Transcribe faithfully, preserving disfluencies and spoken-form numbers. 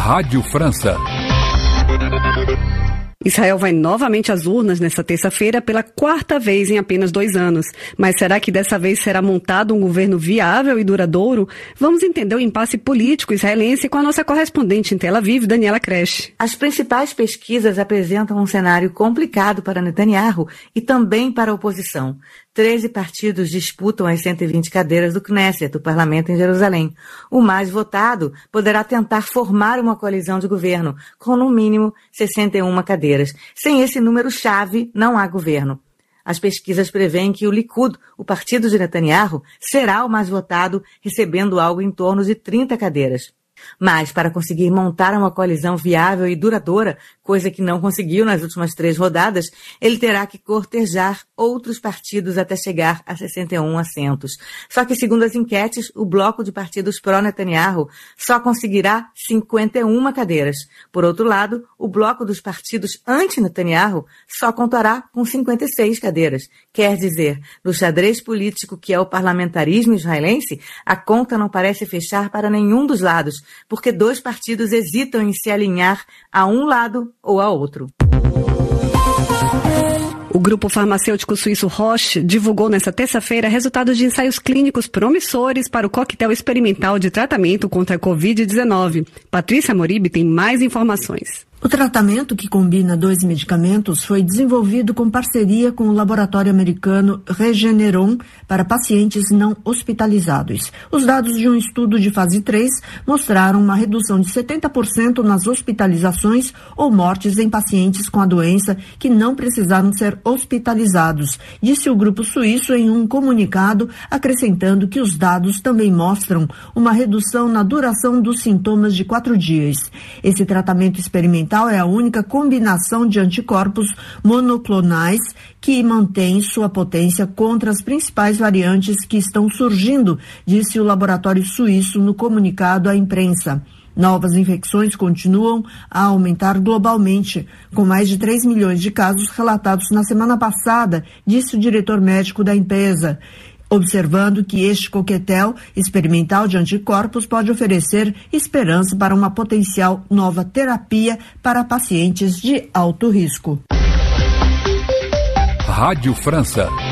Rádio França. Israel vai novamente às urnas nesta terça-feira pela quarta vez em apenas dois anos. Mas será que dessa vez será montado um governo viável e duradouro? Vamos entender o impasse político israelense com a nossa correspondente em Tel Aviv, Daniela Kresh. As principais pesquisas apresentam um cenário complicado para Netanyahu e também para a oposição. Treze partidos disputam as cento e vinte cadeiras do Knesset, o parlamento em Jerusalém. O mais votado poderá tentar formar uma coalizão de governo, com no mínimo sessenta e uma cadeiras. Sem esse número-chave, não há governo. As pesquisas preveem que o Likud, o partido de Netanyahu, será o mais votado, recebendo algo em torno de trinta cadeiras. Mas, para conseguir montar uma coalizão viável e duradoura, coisa que não conseguiu nas últimas três rodadas, ele terá que cortejar outros partidos até chegar a sessenta e um assentos. Só que, segundo as enquetes, o bloco de partidos pró-Netanyahu só conseguirá cinquenta e uma cadeiras. Por outro lado, o bloco dos partidos anti-Netanyahu só contará com cinquenta e seis cadeiras. Quer dizer, no xadrez político que é o parlamentarismo israelense, a conta não parece fechar para nenhum dos lados, porque dois partidos hesitam em se alinhar a um lado ou a outro. O grupo farmacêutico suíço Roche divulgou nesta terça-feira resultados de ensaios clínicos promissores para o coquetel experimental de tratamento contra a covid dezenove. Patrícia Moribe tem mais informações. O tratamento, que combina dois medicamentos, foi desenvolvido com parceria com o laboratório americano Regeneron para pacientes não hospitalizados. Os dados de um estudo de fase três mostraram uma redução de setenta por cento nas hospitalizações ou mortes em pacientes com a doença que não precisaram ser hospitalizados, disse o grupo suíço em um comunicado, acrescentando que os dados também mostram uma redução na duração dos sintomas de quatro dias. Esse tratamento experimental é a única combinação de anticorpos monoclonais que mantém sua potência contra as principais variantes que estão surgindo, disse o laboratório suíço no comunicado à imprensa. Novas infecções continuam a aumentar globalmente, com mais de três milhões de casos relatados na semana passada, disse o diretor médico da empresa, observando que este coquetel experimental de anticorpos pode oferecer esperança para uma potencial nova terapia para pacientes de alto risco. Rádio França.